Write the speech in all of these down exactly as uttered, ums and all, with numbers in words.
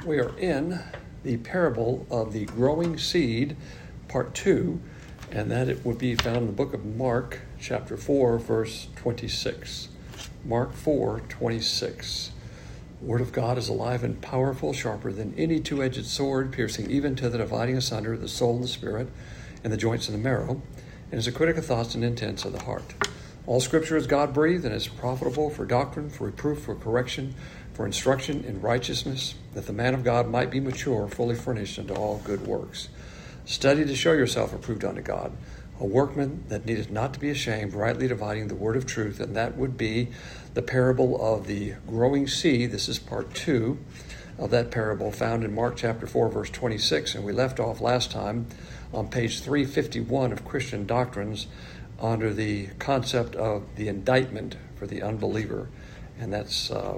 We are in the parable of the growing seed, part two, and that it would be found in the book of Mark, chapter four, verse twenty-six. Mark four, twenty-six. The word of God is alive and powerful, sharper than any two-edged sword, piercing even to the dividing asunder the soul and the spirit, and the joints and the marrow, and is a critic of thoughts and intents of the heart. All Scripture is God-breathed and is profitable for doctrine, for reproof, for correction, for instruction in righteousness, that the man of God might be mature, fully furnished unto all good works. Study to show yourself approved unto God, a workman that needeth not to be ashamed, rightly dividing the word of truth, and that would be the parable of the growing seed. This is part two of that parable, found in Mark chapter four, verse twenty-six, and we left off last time on page three fifty-one of Christian Doctrines under the concept of the indictment for the unbeliever, and that's uh,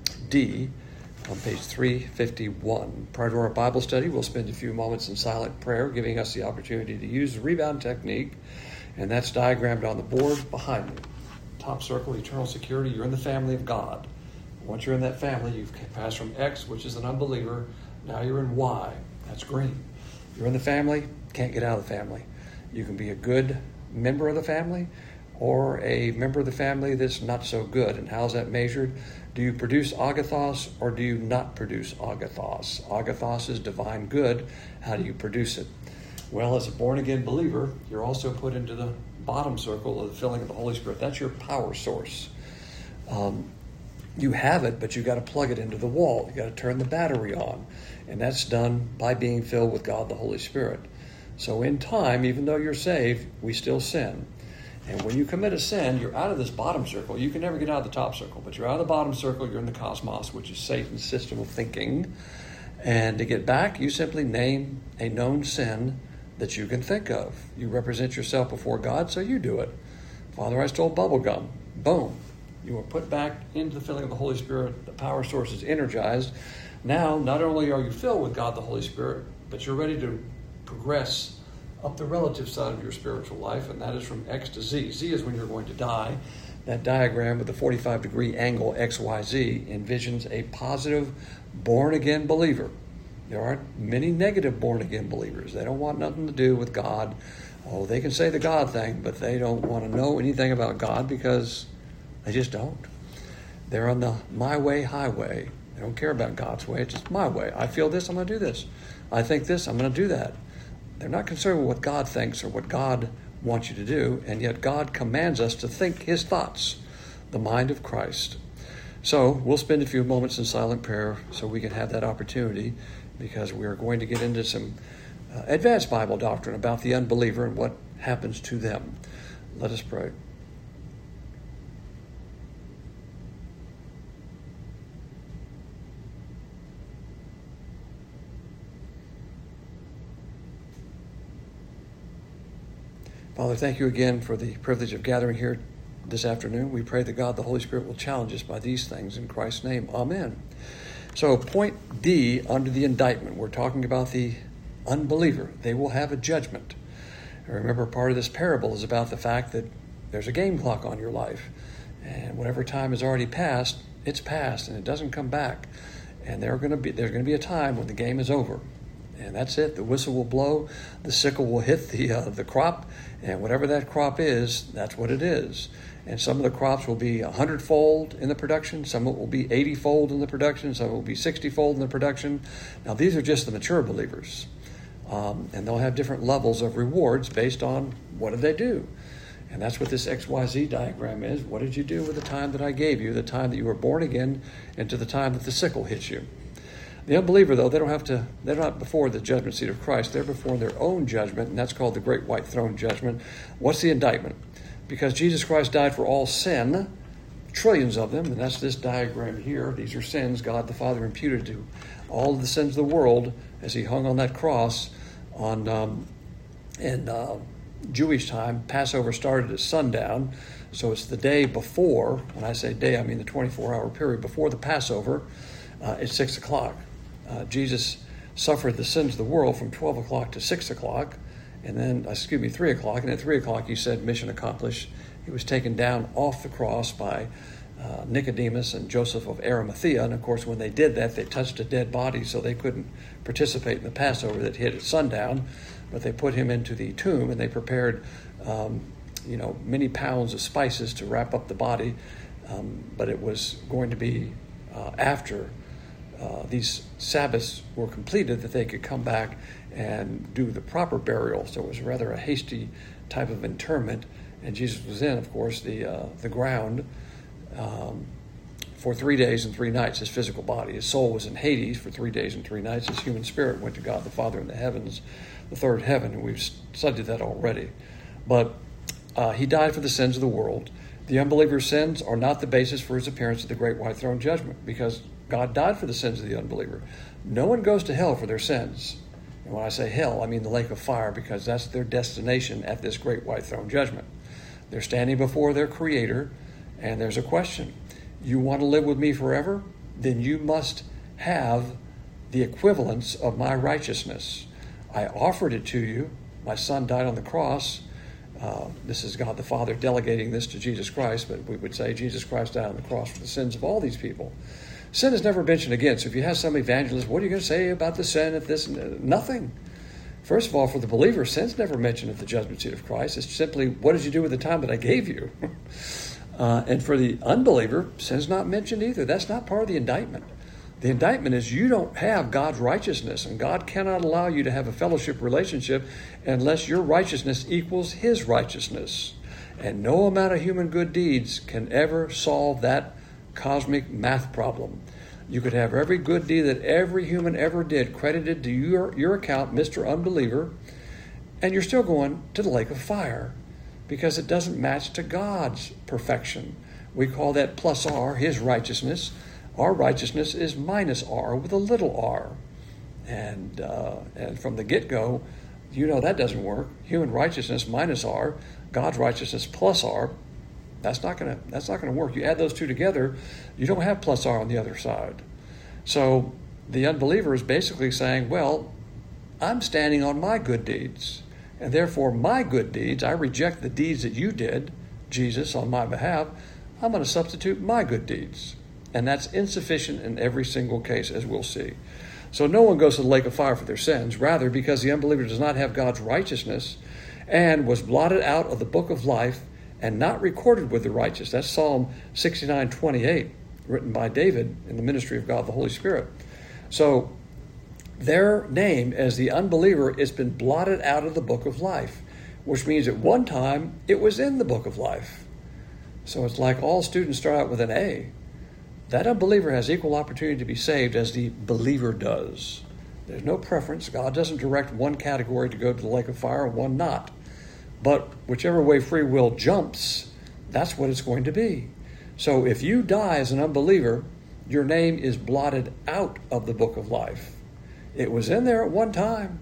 D on page three fifty-one. Prior to our Bible study, we'll spend a few moments in silent prayer, giving us the opportunity to use the rebound technique, and that's diagrammed on the board behind me. Top circle, eternal security. You're in the family of God. Once you're in that family, you've passed from X, which is an unbeliever. Now you're in Y. That's green. You're in the family, can't get out of the family. You can be a good member of the family or a member of the family that's not so good. And how's that measured? Do you produce agathos or do you not produce agathos? Agathos is divine good. How do you produce it? Well, as a born-again believer, you're also put into the bottom circle of the filling of the Holy Spirit. That's your power source. Um, you have it, but you got to plug it into the wall. You got to turn the battery on. And that's done by being filled with God the Holy Spirit. So in time, even though you're saved, we still sin. And when you commit a sin, you're out of this bottom circle. You can never get out of the top circle, but you're out of the bottom circle, you're in the cosmos, which is Satan's system of thinking. And to get back, you simply name a known sin that you can think of. You represent yourself before God, so you do it. Father, I stole bubble gum. Boom. You are put back into the filling of the Holy Spirit. The power source is energized. Now, not only are you filled with God the Holy Spirit, but you're ready to progress up the relative side of your spiritual life, and that is from X to Z. Z is when you're going to die. That diagram with the forty-five degree angle X Y Z envisions a positive born-again believer. There aren't many negative born-again believers. They don't want nothing to do with God. Oh, they can say the God thing, but they don't want to know anything about God because they just don't. They're on the my way highway. They don't care about God's way. It's just my way. I feel this, I'm going to do this. I think this, I'm going to do that. They're not concerned with what God thinks or what God wants you to do, and yet God commands us to think his thoughts, the mind of Christ. So we'll spend a few moments in silent prayer so we can have that opportunity, because we are going to get into some uh, advanced Bible doctrine about the unbeliever and what happens to them. Let us pray. Father, thank you again for the privilege of gathering here this afternoon. We pray that God, the Holy Spirit, will challenge us by these things. In Christ's name, amen. So point D under the indictment, we're talking about the unbeliever. They will have a judgment. And remember, part of this parable is about the fact that there's a game clock on your life. And whatever time has already passed, it's passed and it doesn't come back. And there are going to be, there's going to be a time when the game is over. And that's it. The whistle will blow. The sickle will hit the uh, the crop. And whatever that crop is, that's what it is. And some of the crops will be one hundred-fold in the production. Some will be eighty-fold in the production. Some will be sixty-fold in the production. Now, these are just the mature believers. Um, and they'll have different levels of rewards based on what did they do. And that's what this X Y Z diagram is. What did you do with the time that I gave you, the time that you were born again, and to the time that the sickle hits you? The unbeliever, though, they don't have to, they're not before the judgment seat of Christ. They're before their own judgment, and that's called the Great White Throne Judgment. What's the indictment? Because Jesus Christ died for all sin, trillions of them, and that's this diagram here. These are sins God the Father imputed to all of the sins of the world as he hung on that cross on um, in uh, Jewish time. Passover started at sundown, so it's the day before. When I say day, I mean the twenty-four hour period before the Passover. Uh, it's six o'clock. Uh, Jesus suffered the sins of the world from twelve o'clock to six o'clock, and then, excuse me, three o'clock. And at three o'clock, he said, mission accomplished. He was taken down off the cross by uh, Nicodemus and Joseph of Arimathea. And of course, when they did that, they touched a dead body, so they couldn't participate in the Passover that hit at sundown. But they put him into the tomb, and they prepared, um, you know, many pounds of spices to wrap up the body. Um, but it was going to be uh, after uh, these Sabbaths were completed that they could come back and do the proper burial. So it was rather a hasty type of interment. And Jesus was in, of course, the uh, the ground um, for three days and three nights, his physical body. His soul was in Hades for three days and three nights. His human spirit went to God the Father in the heavens, the third heaven, and we've studied that already. But uh, he died for the sins of the world. The unbeliever's sins are not the basis for his appearance at the great white throne judgment, because God died for the sins of the unbeliever. No one goes to hell for their sins. And when I say hell, I mean the lake of fire, because that's their destination at this great white throne judgment. They're standing before their Creator, and there's a question. You want to live with me forever? Then you must have the equivalence of my righteousness. I offered it to you. My Son died on the cross. Uh, this is God the Father delegating this to Jesus Christ, but we would say Jesus Christ died on the cross for the sins of all these people. Sin is never mentioned again. So if you have some evangelist, what are you going to say about the sin of this? Nothing. First of all, for the believer, sin's never mentioned at the judgment seat of Christ. It's simply, what did you do with the time that I gave you? uh, and for the unbeliever, sin's not mentioned either. That's not part of the indictment. The indictment is you don't have God's righteousness, and God cannot allow you to have a fellowship relationship unless your righteousness equals his righteousness. And no amount of human good deeds can ever solve that cosmic math problem. You could have every good deed that every human ever did credited to your, your account, Mister Unbeliever, and you're still going to the lake of fire because it doesn't match to God's perfection. We call that plus R, his righteousness. Our righteousness is minus R with a little r. And, uh, and from the get-go, you know that doesn't work. Human righteousness minus R, God's righteousness plus R. That's not gonna that's not gonna work. You add those two together, you don't have plus R on the other side. So the unbeliever is basically saying, well, I'm standing on my good deeds, and therefore my good deeds, I reject the deeds that you did, Jesus, on my behalf. I'm going to substitute my good deeds. And that's insufficient in every single case, as we'll see. So no one goes to the lake of fire for their sins. Rather, because the unbeliever does not have God's righteousness and was blotted out of the book of life and not recorded with the righteous. That's Psalm sixty-nine twenty-eight, written by David in the ministry of God the Holy Spirit. So their name as the unbeliever has been blotted out of the book of life, which means at one time it was in the book of life. So it's like all students start out with an A. That unbeliever has equal opportunity to be saved as the believer does. There's no preference. God doesn't direct one category to go to the lake of fire and one not. But whichever way free will jumps, that's what it's going to be. So if you die as an unbeliever, your name is blotted out of the book of life. It was in there at one time,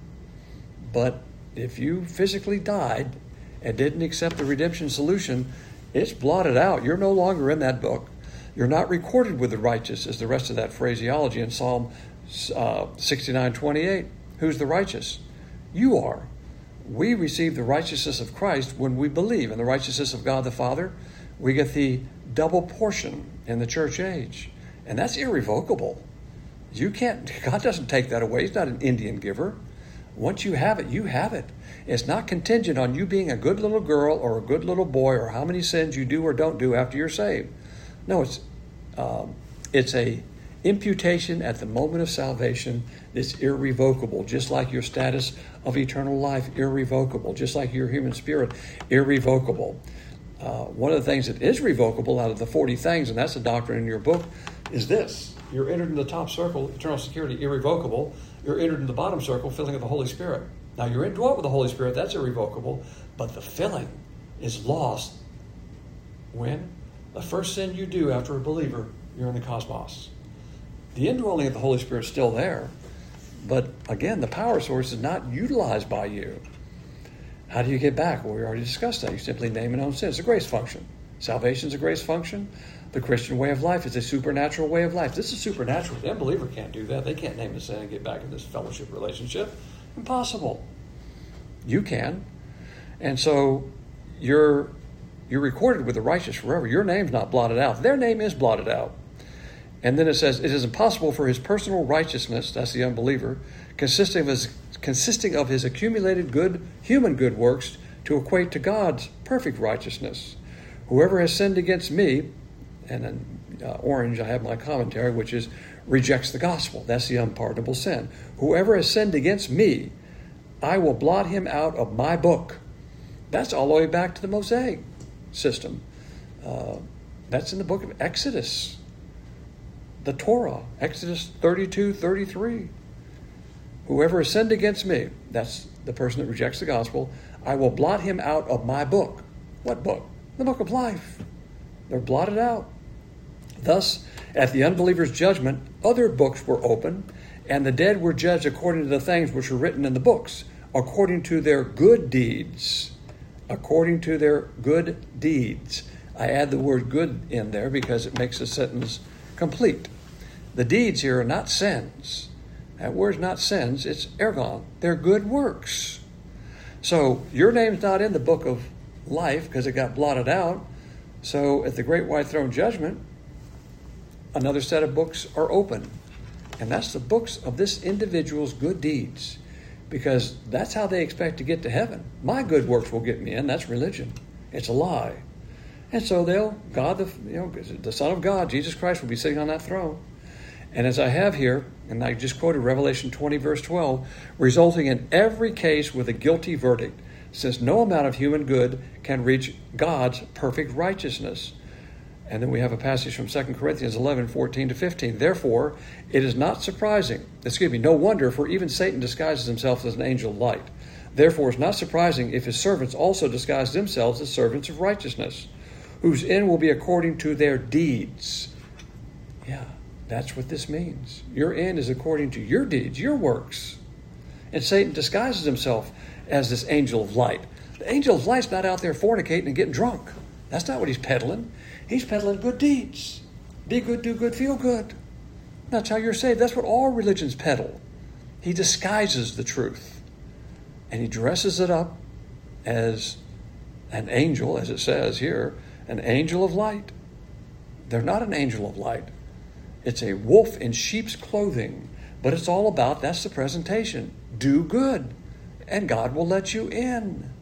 but if you physically died and didn't accept the redemption solution, it's blotted out. You're no longer in that book. You're not recorded with the righteous, is the rest of that phraseology in Psalm uh, sixty-nine twenty-eight. Who's the righteous? You are. We receive the righteousness of Christ when we believe in the righteousness of God the Father. We get the double portion in the church age. And that's irrevocable. You can't, God doesn't take that away. He's not an Indian giver. Once you have it, you have it. It's not contingent on you being a good little girl or a good little boy or how many sins you do or don't do after you're saved. No, it's um, it's a imputation at the moment of salvation that's irrevocable, just like your status of eternal life, irrevocable, just like your human spirit, irrevocable. Uh, one of the things that is revocable out of the forty things, and that's the doctrine in your book, is this. You're entered in the top circle, eternal security, irrevocable. You're entered in the bottom circle, filling of the Holy Spirit. Now, you're indwelt with the Holy Spirit, that's irrevocable, but the filling is lost when? The first sin you do after a believer, you're in the cosmos. The indwelling of the Holy Spirit is still there, but again, the power source is not utilized by you. How do you get back? Well, we already discussed that. You simply name and own sin. It's a grace function. Salvation is a grace function. The Christian way of life is a supernatural way of life. This is supernatural. The unbeliever can't do that. They can't name a sin and get back in this fellowship relationship. Impossible. You can. And so your You're recorded with the righteous forever. Your name's not blotted out. Their name is blotted out. And then it says, it is impossible for his personal righteousness, that's the unbeliever, consisting of his, consisting of his accumulated good, human good works, to equate to God's perfect righteousness. Whoever has sinned against me, and in uh, orange I have my commentary, which is rejects the gospel. That's the unpardonable sin. Whoever has sinned against me, I will blot him out of my book. That's all the way back to the Mosaic system. Uh, that's in the book of Exodus. The Torah, Exodus thirty-two, thirty-three. Whoever has sinned against me, that's the person that rejects the gospel, I will blot him out of my book. What book? The book of life. They're blotted out. Thus, at the unbeliever's judgment, other books were opened, and the dead were judged according to the things which were written in the books, according to their good deeds. According to their good deeds. I add the word good in there because it makes the sentence complete. The deeds here are not sins. That word's not sins, it's ergon. They're good works. So your name's not in the book of life because it got blotted out. So at the great white throne judgment, another set of books are open. And that's the books of this individual's good deeds. Because that's how they expect to get to heaven. My good works will get me in. That's religion. It's a lie. And so they'll, God, the, you know, the Son of God, Jesus Christ, will be sitting on that throne. And as I have here, and I just quoted Revelation twenty, verse twelve, resulting in every case with a guilty verdict, since no amount of human good can reach God's perfect righteousness. And then we have a passage from Second Corinthians eleven, fourteen to fifteen. Therefore, it is not surprising, excuse me, no wonder, for even Satan disguises himself as an angel of light. Therefore, it's not surprising if his servants also disguise themselves as servants of righteousness, whose end will be according to their deeds. Yeah, that's what this means. Your end is according to your deeds, your works. And Satan disguises himself as this angel of light. The angel of light's not out there fornicating and getting drunk. That's not what he's peddling. He's peddling good deeds. Be good, do good, feel good. That's how you're saved. That's what all religions peddle. He disguises the truth. And he dresses it up as an angel, as it says here, an angel of light. They're not an angel of light. It's a wolf in sheep's clothing. But it's all about, that's the presentation. Do good, and God will let you in.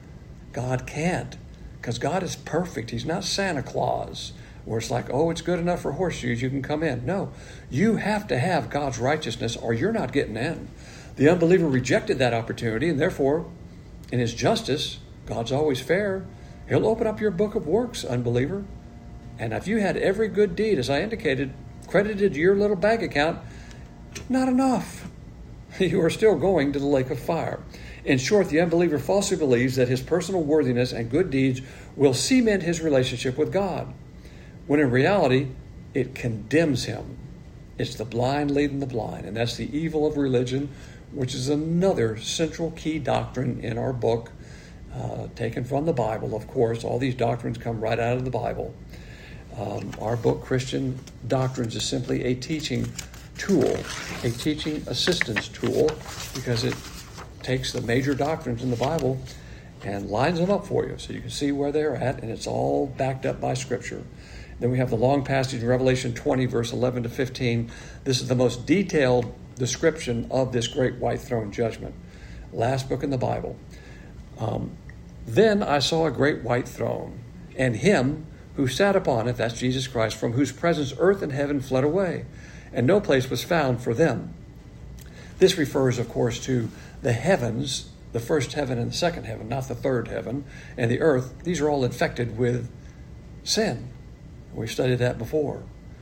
God can't, because God is perfect. He's not Santa Claus, where it's like, oh, it's good enough for horseshoes, you can come in. No, you have to have God's righteousness, or you're not getting in. The unbeliever rejected that opportunity, and therefore, in his justice, God's always fair. He'll open up your book of works, unbeliever. And if you had every good deed, as I indicated, credited to your little bank account, not enough. You are still going to the lake of fire. In short, the unbeliever falsely believes that his personal worthiness and good deeds will cement his relationship with God, when in reality, it condemns him. It's the blind leading the blind, and that's the evil of religion, which is another central key doctrine in our book, uh, taken from the Bible, of course. All these doctrines come right out of the Bible. Um, our book, Christian Doctrines, is simply a teaching tool, a teaching assistance tool, because it takes the major doctrines in the Bible and lines them up for you so you can see where they're at, and it's all backed up by Scripture. Then we have the long passage in Revelation twenty, verse eleven to fifteen. This is the most detailed description of this great white throne judgment. Last book in the Bible. Um, then I saw a great white throne, and him who sat upon it, that's Jesus Christ, from whose presence earth and heaven fled away, and no place was found for them. This refers, of course, to the heavens, the first heaven and the second heaven, not the third heaven, and the earth. These are all infected with sin. We've studied that before.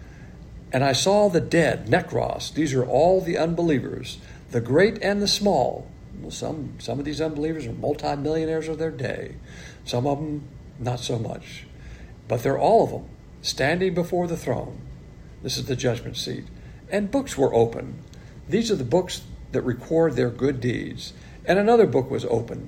And I saw the dead, nekros. These are all the unbelievers, the great and the small. Well, some, some of these unbelievers are multimillionaires of their day. Some of them, not so much. But they're all of them standing before the throne. This is the judgment seat. And books were open. These are the books that record their good deeds. And another book was open,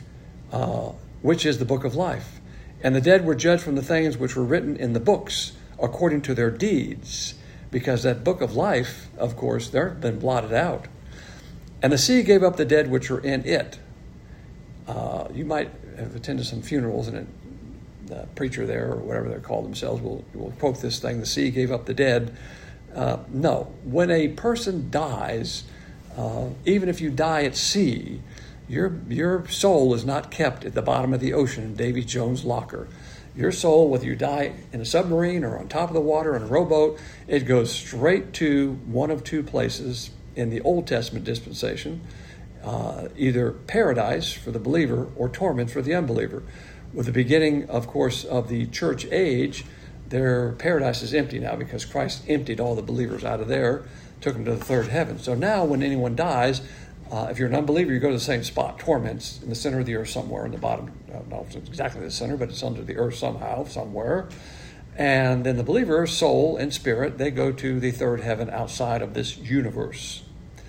uh, which is the book of life. And the dead were judged from the things which were written in the books according to their deeds. Because that book of life, of course, they've been blotted out. And the sea gave up the dead which were in it. Uh, you might have attended some funerals, and it, the preacher there, or whatever they call themselves, will will quote this thing: the sea gave up the dead. Uh, no, when a person dies, uh, even if you die at sea, your your soul is not kept at the bottom of the ocean in Davy Jones' locker. Your soul, whether you die in a submarine or on top of the water in a rowboat, it goes straight to one of two places in the Old Testament dispensation, uh, either paradise for the believer or torment for the unbeliever. With the beginning, of course, of the church age, their paradise is empty now because Christ emptied all the believers out of there, took them to the third heaven. So now when anyone dies, Uh, if you're an unbeliever, you go to the same spot, torments, in the center of the earth somewhere, in the bottom, uh, not exactly the center, but it's under the earth somehow, somewhere. And then the believer, soul and spirit, they go to the third heaven outside of this universe.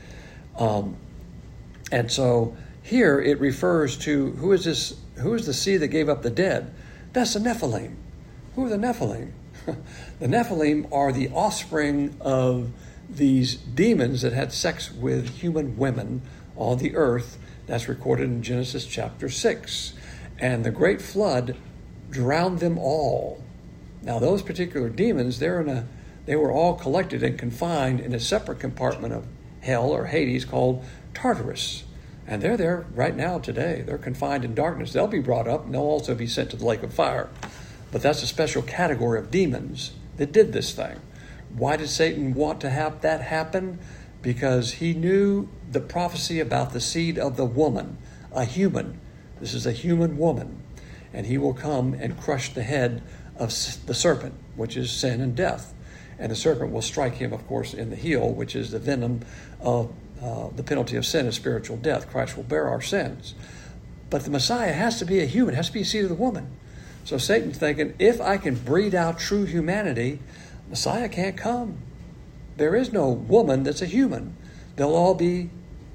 Um, and so here it refers to, who is this? Who is the sea that gave up the dead? That's the Nephilim. Who are the Nephilim? The Nephilim are the offspring of these demons that had sex with human women on the earth. That's recorded in Genesis chapter six. And the great flood drowned them all. Now those particular demons, they're in a, they were all collected and confined in a separate compartment of hell or Hades called Tartarus. And they're there right now today. They're confined in darkness. They'll be brought up and they'll also be sent to the lake of fire. But that's a special category of demons that did this thing. Why did Satan want to have that happen? Because he knew the prophecy about the seed of the woman, a human. This is a human woman. And he will come and crush the head of the serpent, which is sin and death. And the serpent will strike him, of course, in the heel, which is the venom of uh, the penalty of sin is spiritual death. Christ will bear our sins. But the Messiah has to be a human, has to be a seed of the woman. So Satan's thinking, if I can breed out true humanity, Messiah can't come. There is no woman that's a human. They'll all be,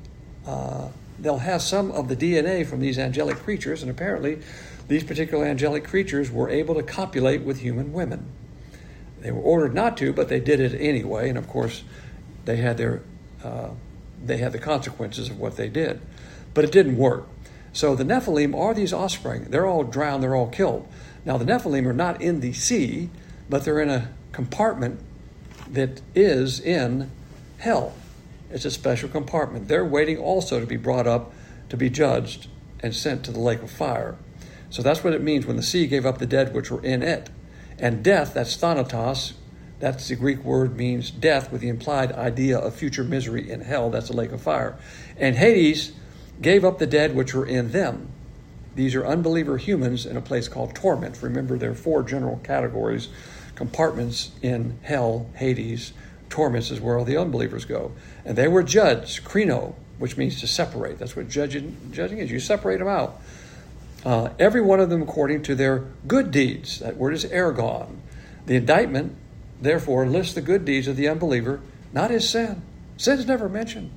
uh, they'll have some of the D N A from these angelic creatures, and apparently these particular angelic creatures were able to copulate with human women. They were ordered not to, but they did it anyway, and of course they had their, uh, they had the consequences of what they did. But it didn't work. So the Nephilim are these offspring. They're all drowned, they're all killed. Now the Nephilim are not in the sea, but they're in a compartment that is in hell. It's a special compartment. They're waiting also to be brought up to be judged and sent to the lake of fire. So that's what it means when the sea gave up the dead which were in it. And death, that's thanatos, that's the Greek word, means death with the implied idea of future misery in hell. That's the lake of fire. And Hades gave up the dead which were in them. These are unbeliever humans in a place called torment. Remember, there are four general categories. Compartments in hell, Hades. Torments is where all the unbelievers go. And they were judged, krino, which means to separate. That's what judging, judging is. You separate them out. Uh, every one of them according to their good deeds. That word is ergon. The indictment, therefore, lists the good deeds of the unbeliever, not his sin. Sin is never mentioned.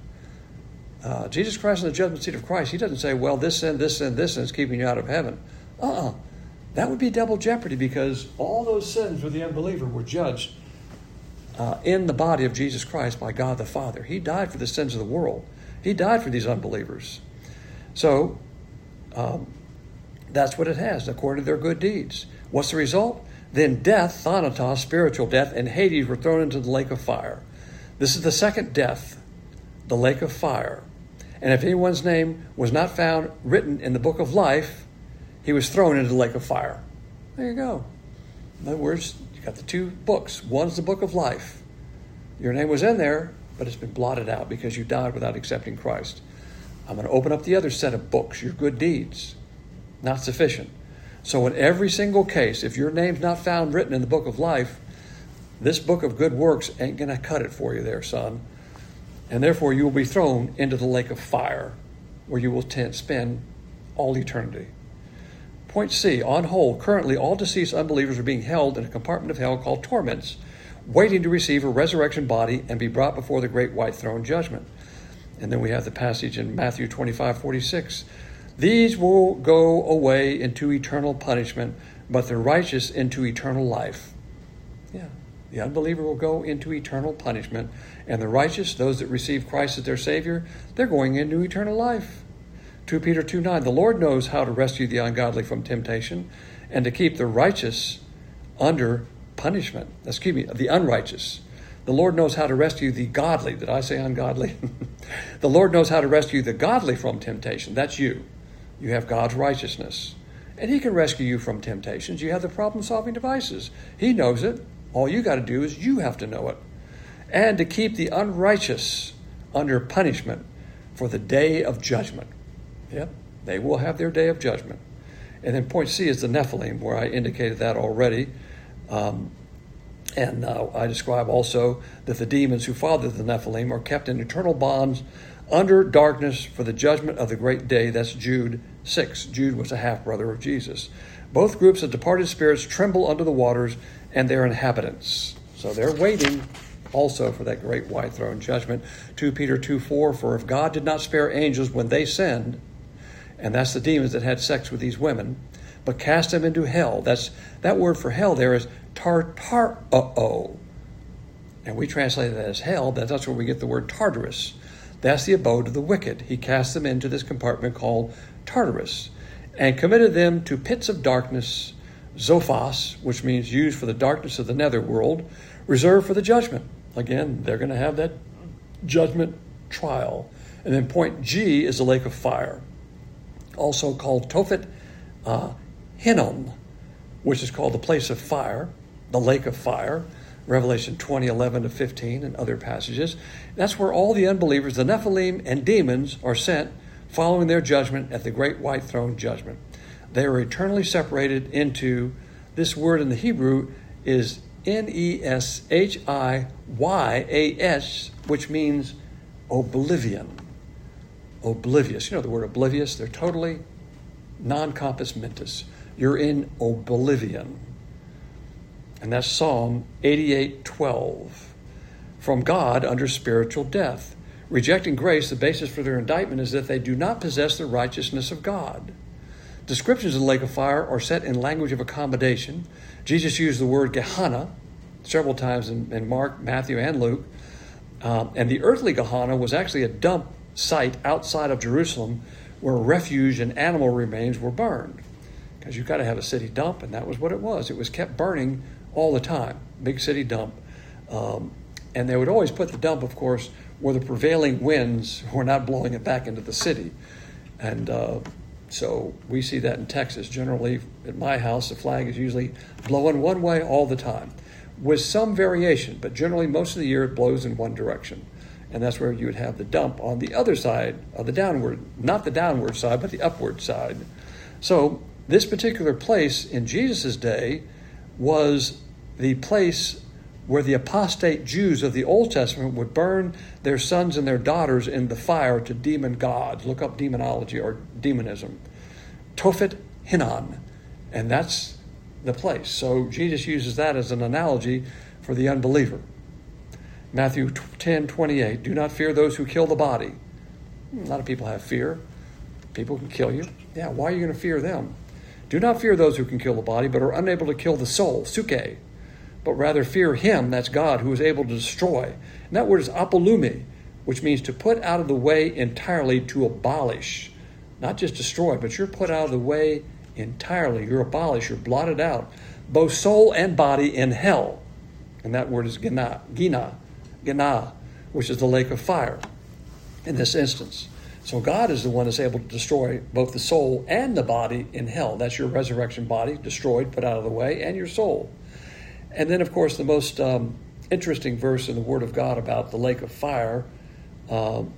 Uh, Jesus Christ on the judgment seat of Christ, he doesn't say, well, this sin, this sin, this sin is keeping you out of heaven. Uh-uh. That would be double jeopardy, because all those sins for the unbeliever were judged uh, in the body of Jesus Christ by God the Father. He died for the sins of the world. He died for these unbelievers. So um, that's what it has, according to their good deeds. What's the result? Then death, thanatos, spiritual death, and Hades were thrown into the lake of fire. This is the second death, the lake of fire. And if anyone's name was not found written in the book of life, he was thrown into the lake of fire. There you go. In other words, you got the two books. One's the book of life. Your name was in there, but it's been blotted out because you died without accepting Christ. I'm going to open up the other set of books, your good deeds. Not sufficient. So in every single case, if your name's not found written in the book of life, this book of good works ain't going to cut it for you there, son. And therefore you will be thrown into the lake of fire, where you will t- spend all eternity. Point C, on hold, currently all deceased unbelievers are being held in a compartment of hell called torments, waiting to receive a resurrection body and be brought before the great white throne judgment. And then we have the passage in Matthew twenty-five forty-six. These will go away into eternal punishment, but the righteous into eternal life. Yeah, the unbeliever will go into eternal punishment, and the righteous, those that receive Christ as their Savior, they're going into eternal life. Second Peter two nine, the Lord knows how to rescue the ungodly from temptation and to keep the righteous under punishment. Excuse me, the unrighteous. The Lord knows how to rescue the godly. Did I say ungodly? The Lord knows how to rescue the godly from temptation. That's you. You have God's righteousness. And he can rescue you from temptations. You have the problem-solving devices. He knows it. All you got to do is you have to know it. And to keep the unrighteous under punishment for the day of judgment. Yep, they will have their day of judgment. And then point C is the Nephilim, where I indicated that already. Um, and uh, I describe also that the demons who fathered the Nephilim are kept in eternal bonds under darkness for the judgment of the great day. That's Jude six. Jude was a half-brother of Jesus. Both groups of departed spirits tremble under the waters and their inhabitants. So they're waiting also for that great white throne judgment. Second Peter two four, for if God did not spare angels when they sinned, and that's the demons that had sex with these women, but cast them into hell. That's that word for hell there is tartaroo. And we translate that as hell. That's where we get the word Tartarus. That's the abode of the wicked. He cast them into this compartment called Tartarus and committed them to pits of darkness, Zophos, which means used for the darkness of the netherworld, reserved for the judgment. Again, they're going to have that judgment trial. And then point G is the lake of fire, also called Tophet uh, Hinnom, which is called the place of fire, the lake of fire, Revelation twenty, eleven to fifteen and other passages. That's where all the unbelievers, the Nephilim and demons, are sent following their judgment at the great white throne judgment. They are eternally separated into, this word in the Hebrew is N E S H I Y A S, which means oblivion. Oblivious. You know the word oblivious? They're totally non-compos mentis. You're in oblivion. And that's Psalm eighty-eight twelve. From God under spiritual death. Rejecting grace, the basis for their indictment is that they do not possess the righteousness of God. Descriptions of the lake of fire are set in language of accommodation. Jesus used the word Gehenna several times in, in Mark, Matthew, and Luke. Um, and the earthly Gehenna was actually a dump site outside of Jerusalem where refuge and animal remains were burned. Because you've got to have a city dump, and that was what it was. It was kept burning all the time. Big city dump. Um, and they would always put the dump, of course, where the prevailing winds were not blowing it back into the city. And uh, so we see that in Texas. Generally, at my house, the flag is usually blowing one way all the time, with some variation. But generally, most of the year, it blows in one direction. And that's where you would have the dump on the other side of the downward, not the downward side, but the upward side. So this particular place in Jesus' day was the place where the apostate Jews of the Old Testament would burn their sons and their daughters in the fire to demon gods. Look up demonology or demonism. Tophet Hinnom. And that's the place. So Jesus uses that as an analogy for the unbeliever. Matthew ten twenty-eight, do not fear those who kill the body. A lot of people have fear. People can kill you. Yeah, why are you going to fear them? Do not fear those who can kill the body, but are unable to kill the soul, suke. But rather fear him, that's God, who is able to destroy. And that word is apolumi, which means to put out of the way entirely, to abolish. Not just destroy, but you're put out of the way entirely. You're abolished, you're blotted out. Both soul and body in hell. And that word is gina, gina, gina, which is the lake of fire in this instance. So God is the one that's able to destroy both the soul and the body in hell. That's your resurrection body, destroyed, put out of the way, and your soul. And then, of course, the most um, interesting verse in the Word of God about the lake of fire um,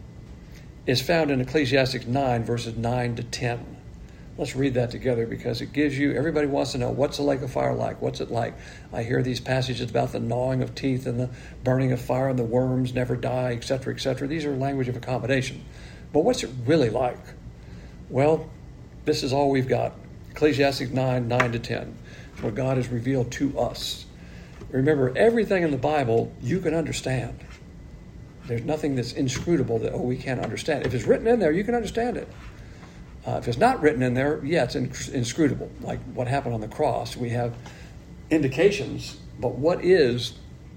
is found in Ecclesiastes nine, verses nine to ten. Let's read that together because it gives you, everybody wants to know, what's the lake of fire like? What's it like? I hear these passages about the gnawing of teeth and the burning of fire and the worms never die, et cetera, et cetera. These are language of accommodation. But what's it really like? Well, this is all we've got. Ecclesiastes nine, nine to ten. It's what God has revealed to us. Remember, everything in the Bible you can understand. There's nothing that's inscrutable that, oh, we can't understand. If it's written in there, you can understand it. Uh, if it's not written in there, yeah, it's inscrutable. Like what happened on the cross. We have indications, but what is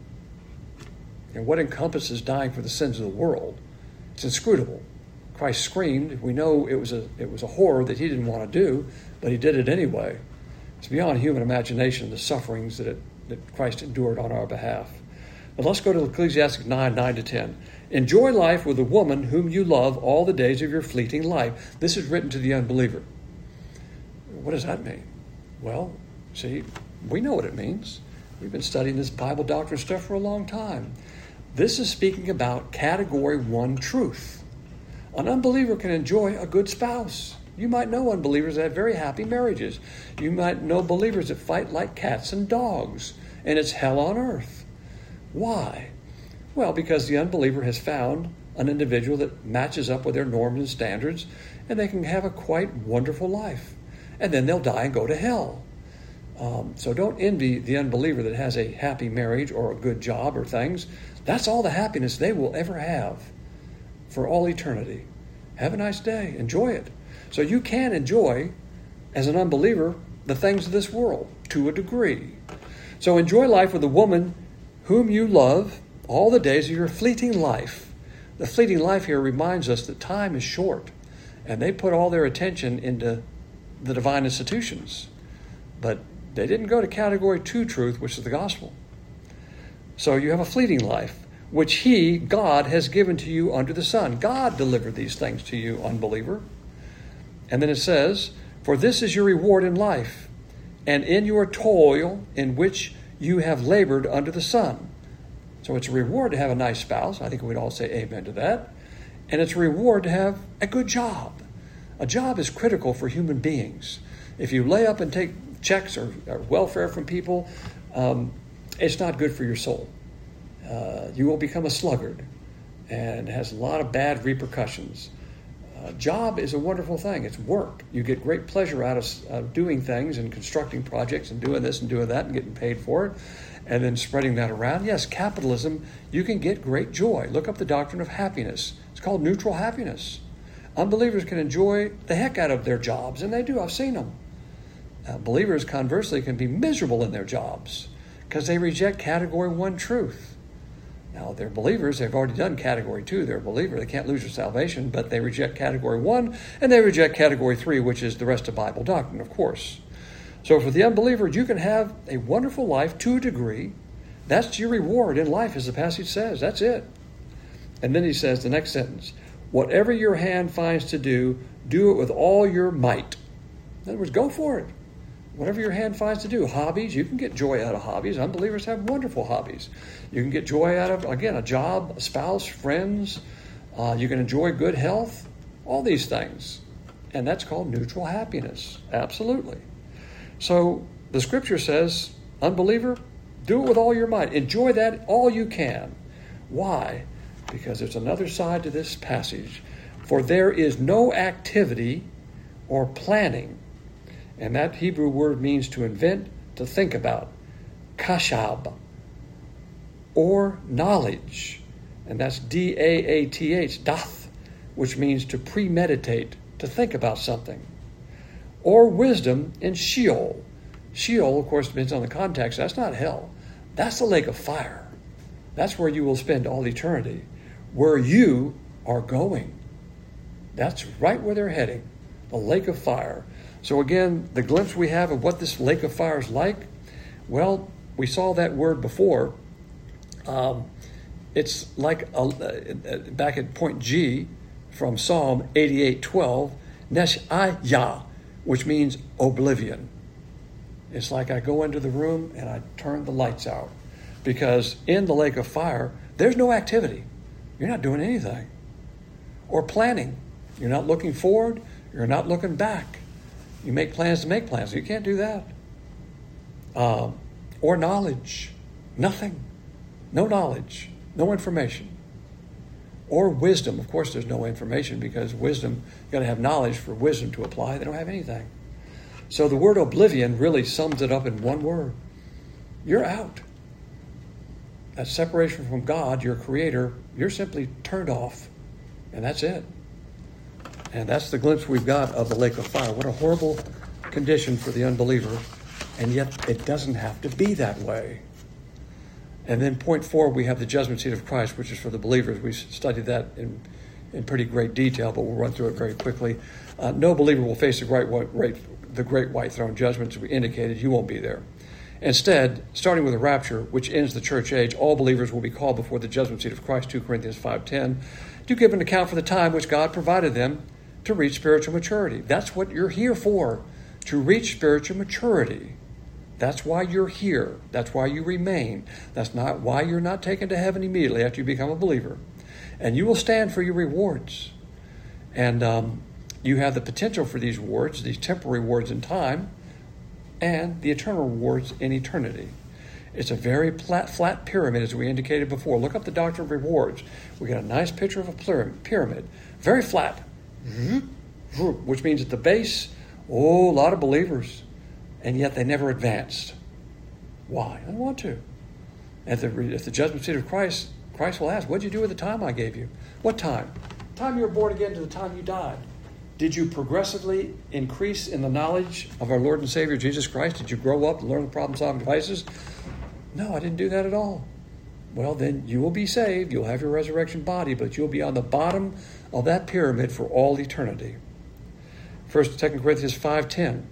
and what encompasses dying for the sins of the world? It's inscrutable. Christ screamed. We know it was a it was a horror that he didn't want to do, but he did it anyway. It's beyond human imagination, the sufferings that, it, that Christ endured on our behalf. But let's go to Ecclesiastes nine, nine to ten. Enjoy life with a woman whom you love all the days of your fleeting life. This is written to the unbeliever. What does that mean? Well, see, we know what it means. We've been studying this Bible doctrine stuff for a long time. This is speaking about category one truth. An unbeliever can enjoy a good spouse. You might know unbelievers that have very happy marriages. You might know believers that fight like cats and dogs, and it's hell on earth. Why? Well, because the unbeliever has found an individual that matches up with their norms and standards, and they can have a quite wonderful life. And then they'll die and go to hell. Um, so don't envy the unbeliever that has a happy marriage or a good job or things. That's all the happiness they will ever have for all eternity. Have a nice day. Enjoy it. So you can enjoy, as an unbeliever, the things of this world to a degree. So enjoy life with a woman whom you love all the days of your fleeting life. The fleeting life here reminds us that time is short, and they put all their attention into the divine institutions. But they didn't go to category two truth, which is the gospel. So you have a fleeting life, which he, God, has given to you under the sun. God delivered these things to you, unbeliever. And then it says, for this is your reward in life, and in your toil in which you have labored under the sun. So it's a reward to have a nice spouse. I think we'd all say amen to that. And it's a reward to have a good job. A job is critical for human beings. If you lay up and take checks or, or welfare from people, um, it's not good for your soul. Uh, you will become a sluggard, and has a lot of bad repercussions. A job is a wonderful thing. It's work. You get great pleasure out of uh, doing things and constructing projects and doing this and doing that and getting paid for it, and then spreading that around. Yes, capitalism, you can get great joy. Look up the doctrine of happiness. It's called neutral happiness. Unbelievers can enjoy the heck out of their jobs, and they do. I've seen them. Uh, believers, conversely, can be miserable in their jobs because they reject category one truth. Now, they're believers. They've already done category two. They're a believer. They can't lose their salvation, but they reject category one, and they reject category three, which is the rest of Bible doctrine, of course. So for the unbeliever, you can have a wonderful life to a degree. That's your reward in life, as the passage says. That's it. And then he says, the next sentence, whatever your hand finds to do, do it with all your might. In other words, go for it. Whatever your hand finds to do. Hobbies, you can get joy out of hobbies. Unbelievers have wonderful hobbies. You can get joy out of, again, a job, a spouse, friends. Uh, you can enjoy good health. All these things. And that's called neutral happiness. Absolutely. So the scripture says, unbeliever, do it with all your might. Enjoy that all you can. Why? Because there's another side to this passage. For there is no activity or planning. And that Hebrew word means to invent, to think about. Kashab. Or knowledge. And that's D A A T H, dath, which means to premeditate, to think about something. Or wisdom in Sheol. Sheol, of course, depends on the context. That's not hell. That's the lake of fire. That's where you will spend all eternity. Where you are going. That's right where they're heading. The lake of fire. So again, the glimpse we have of what this lake of fire is like, well, we saw that word before. Um, it's like, a, uh, back at point G from Psalm eighty-eight twelve, Nesh'ayah, which means oblivion. It's like I go into the room and I turn the lights out. Because in the lake of fire, there's no activity. You're not doing anything. Or planning. You're not looking forward. You're not looking back. You make plans to make plans. You can't do that. Um, or knowledge. Nothing. No knowledge. No information. Or wisdom. Of course, there's no information because wisdom, you've got to have knowledge for wisdom to apply. They don't have anything. So the word oblivion really sums it up in one word. You're out. That separation from God, your creator, you're simply turned off. And that's it. And that's the glimpse we've got of the lake of fire. What a horrible condition for the unbeliever. And yet it doesn't have to be that way. And then point four, we have the judgment seat of Christ, which is for the believers. We studied that in, in pretty great detail, but we'll run through it very quickly. Uh, no believer will face the great, white, the great white throne judgment, as we indicated. You won't be there. Instead, starting with the rapture, which ends the church age, all believers will be called before the judgment seat of Christ, Second Corinthians five ten, to give an account for the time which God provided them to reach spiritual maturity. That's what you're here for, to reach spiritual maturity. That's why you're here. That's why you remain. That's not why you're not taken to heaven immediately after you become a believer. And you will stand for your rewards. And um, you have the potential for these rewards, these temporary rewards in time, and the eternal rewards in eternity. It's a very flat, flat pyramid, as we indicated before. Look up the doctrine of rewards. We got a nice picture of a pyramid. Very flat. Which means at the base, oh, a lot of believers. And yet they never advanced. Why? I don't want to. At the, at the judgment seat of Christ, Christ will ask, what did you do with the time I gave you? What time? The time you were born again to the time you died. Did you progressively increase in the knowledge of our Lord and Savior Jesus Christ? Did you grow up and learn the problem-solving devices? No, I didn't do that at all. Well, then you will be saved. You'll have your resurrection body, but you'll be on the bottom of that pyramid for all eternity. First and Second Corinthians five ten.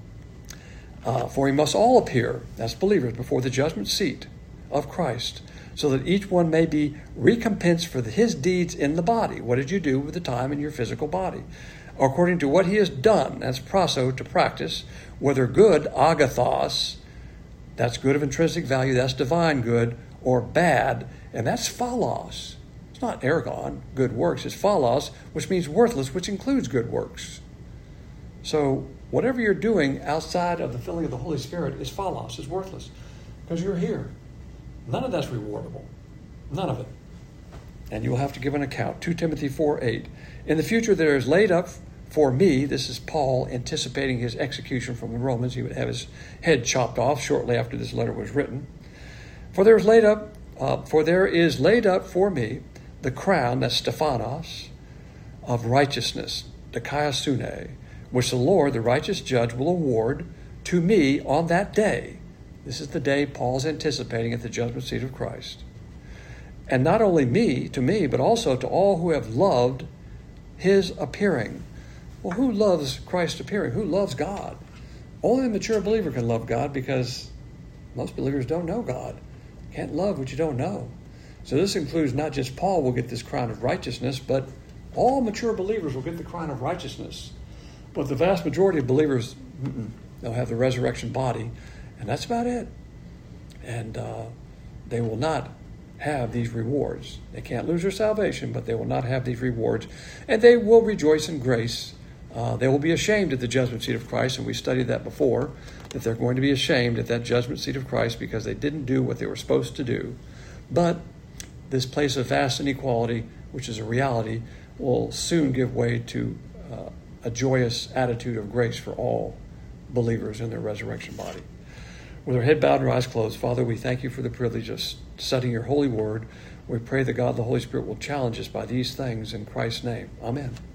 Uh, for we must all appear, that's believers, before the judgment seat of Christ, so that each one may be recompensed for the, his deeds in the body. What did you do with the time in your physical body? According to what he has done, that's proso, to practice, whether good, agathos, that's good of intrinsic value, that's divine good, or bad, and that's phalos. It's not ergon, good works, it's phalos, which means worthless, which includes good works. So whatever you're doing outside of the filling of the Holy Spirit is phalos, is worthless, because you're here. None of that's rewardable. None of it. And you will have to give an account. Second Timothy four eight. In the future there is laid up for me, this is Paul anticipating his execution from the Romans. He would have his head chopped off shortly after this letter was written. For there is laid up, uh, for there is laid up for me the crown, that's Stephanos, of righteousness, dikaiosune, which the Lord, the righteous judge, will award to me on that day. This is the day Paul's anticipating at the judgment seat of Christ. And not only me, to me, but also to all who have loved his appearing. Well, who loves Christ appearing? Who loves God? Only a mature believer can love God, because most believers don't know God. Can't love what you don't know. So this includes not just Paul will get this crown of righteousness, but all mature believers will get the crown of righteousness. But the vast majority of believers, they'll have the resurrection body, and that's about it. And uh, they will not have these rewards. They can't lose their salvation, but they will not have these rewards. And they will rejoice in grace. Uh, they will be ashamed at the judgment seat of Christ, and we studied that before, that they're going to be ashamed at that judgment seat of Christ because they didn't do what they were supposed to do. But this place of vast inequality, which is a reality, will soon give way to uh, a joyous attitude of grace for all believers in their resurrection body. With our head bowed and our eyes closed, Father, we thank you for the privilege of studying your holy word. We pray that God, the Holy Spirit, will challenge us by these things in Christ's name. Amen.